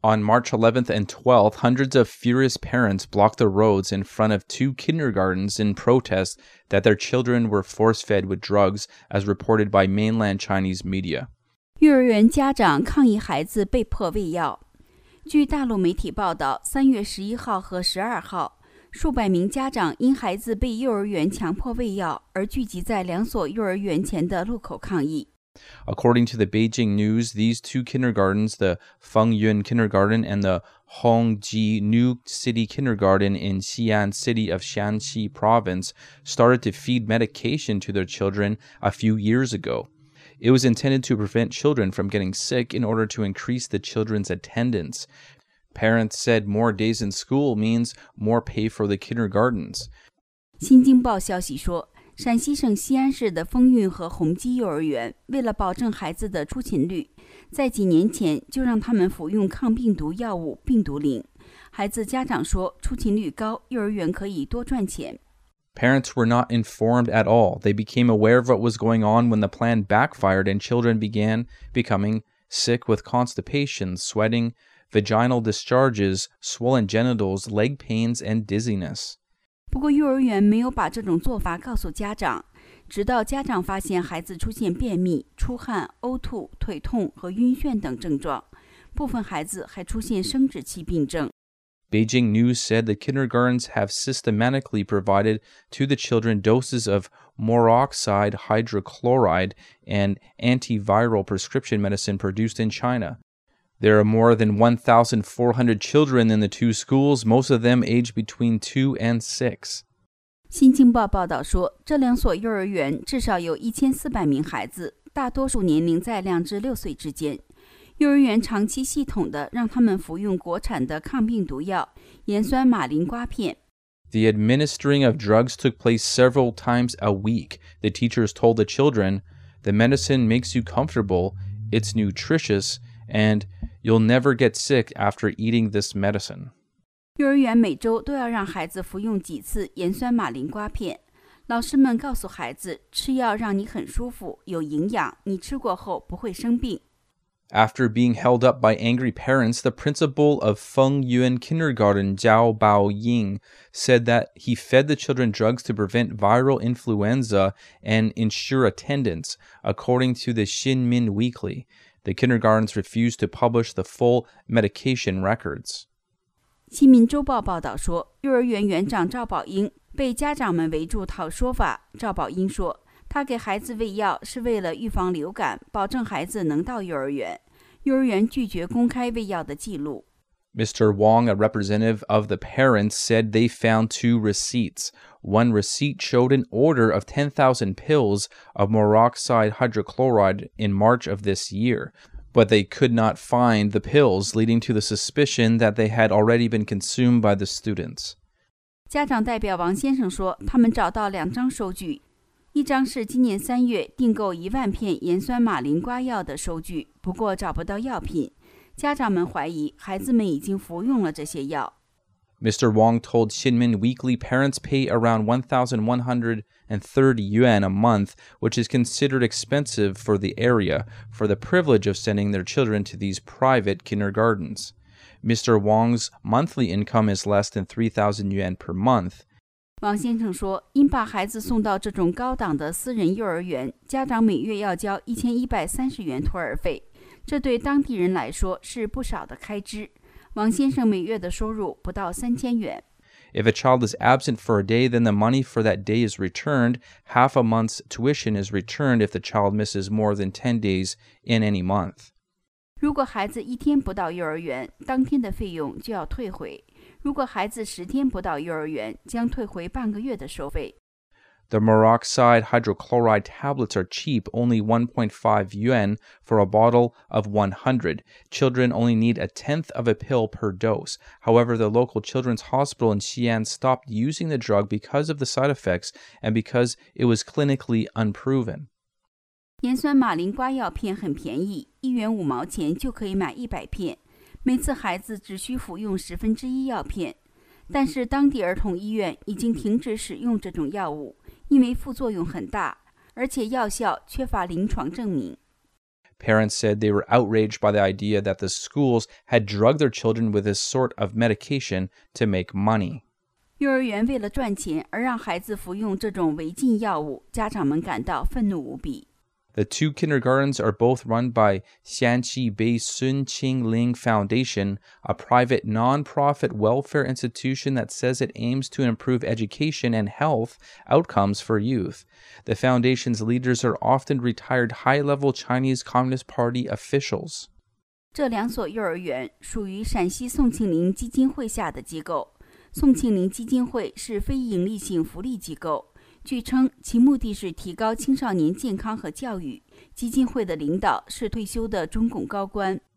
On March 11th and 12th, hundreds of furious parents blocked the roads in front of 2 kindergartens in protest that their children were force-fed with drugs, as reported by mainland Chinese media. 幼儿园家长抗议孩子被迫喂药。据大陆媒体报道，3月11号和12号，数百名家长因孩子被幼儿园强迫喂药而聚集在2所幼儿园前的路口抗议。 According to the Beijing News, these 2 kindergartens, the Fengyun Kindergarten and the Hongji New City Kindergarten in Xi'an City of Shanxi Province, started to feed medication to their children a few years ago. It was intended to prevent children from getting sick in order to increase the children's attendance. Parents said more days in school means more pay for the kindergartens. 新京报消息说，陕西省西安市的丰运和宏基幼儿园为了保证孩子的出勤率，在几年前就让他们服用抗病毒药物病毒灵。孩子家长说，出勤率高，幼儿园可以多赚钱。 Parents were not informed at all. They became aware of what was going on when the plan backfired and children began becoming sick with constipation, sweating, vaginal discharges, swollen genitals, leg pains, and dizziness. 不过幼儿园没有把这种做法告诉家长，直到家长发现孩子出现便秘、出汗、呕吐、腿痛和晕眩等症状，部分孩子还出现生殖器病症。 Beijing News said the kindergartens have systematically provided to the children doses of Moroxide hydrochloride and antiviral prescription medicine produced in China. There are more than 1,400 children in the 2 schools, most of them aged between 2 and 6. 新京报报道说，这2所幼儿园至少有1400名孩子，大多数年龄在2至6岁之间。幼儿园长期系统地让他们服用国产的抗病毒药盐酸马林瓜片。 The administering of drugs took place several times a week. The teachers told the children, "The medicine makes you comfortable, it's nutritious, and you'll never get sick after eating this medicine." 幼儿园每周都要让孩子服用几次盐酸马林瓜片。老师们告诉孩子，吃药让你很舒服，有营养，你吃过后不会生病。 After being held up by angry parents, the principal of Fengyun Kindergarten, Zhao Baoying, said that he fed the children drugs to prevent viral influenza and ensure attendance, according to the Xinmin Weekly. The kindergartens refused to publish the full medication records. 新民周报报道说，幼儿园园长赵宝英被家长们围住讨说法。赵宝英说，他给孩子喂药是为了预防流感，保证孩子能到幼儿园。幼儿园拒绝公开喂药的记录。 Mr. Wong, a representative of the parents, said they found 2 receipts. One receipt showed an order of 10,000 pills of Moroxide hydrochloride in March of this year, but they could not find the pills, leading to the suspicion that they had already been consumed by the students. 家长代表王先生说，他们找到2张收据，一张是今年3月订购1万片盐酸马林瓜药的收据，不过找不到药品。家长们怀疑孩子们已经服用了这些药。 Mr. Wong told Xinmin Weekly parents pay around 1,130 yuan a month, which is considered expensive for the area, for the privilege of sending their children to these private kindergartens. Mr. Wong's monthly income is less than 3,000 yuan per month. 王先生说，因把孩子送到这种高档的私人幼儿园，家长每月要交1130元托儿费，这对当地人来说是不少的开支。王先生每月的收入不到3000元。 If a child is absent for a day, then the money for that day is returned. Half a month's tuition is returned if the child misses more than 10 days in any month. 如果孩子1天不到幼儿园，当天的费用就要退回。如果孩子10天不到幼儿园，将退回半个月的收费。 The Moroxide hydrochloride tablets are cheap, only 1.5 yuan for a bottle of 100. Children only need a tenth of a pill per dose. However, the local children's hospital in Xi'an stopped using the drug because of the side effects and because it was clinically unproven. 盐酸马林瓜药片很便宜，1元5毛钱就可以买100片，每次孩子只需服用1/10药片。但是当地儿童医院已经停止使用这种药物，因为副作用很大，而且药效缺乏临床证明。 Parents said they were outraged by the idea that the schools had drugged their children with this sort of medication to make money. 幼儿园为了赚钱而让孩子服用这种违禁药物，家长们感到愤怒无比。 The two kindergartens are both run by Xianqi-based Sun Qingling Foundation, a private non-profit welfare institution that says it aims to improve education and health outcomes for youth. The foundation's leaders are often retired high-level Chinese Communist Party officials. 这2所幼儿园属于陕西宋庆龄基金会下的机构。宋庆龄基金会是非营利性福利机构，据称其目的是提高青少年健康和教育。基金会的领导是退休的中共高官。